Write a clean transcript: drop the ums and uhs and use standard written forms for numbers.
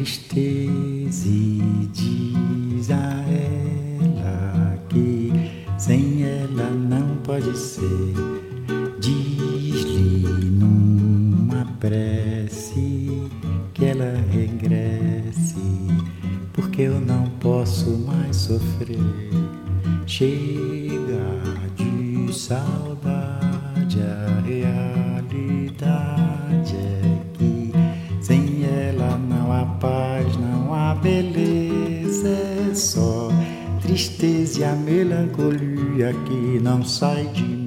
tristeza e diz a ela que sem ela não pode ser. Diz-lhe numa prece que ela regresse, porque eu não posso mais sofrer. Chega de saudade, a realidade é que sem ela não há paz, não há beleza, é só tristeza e a melancolia que não sai de mim.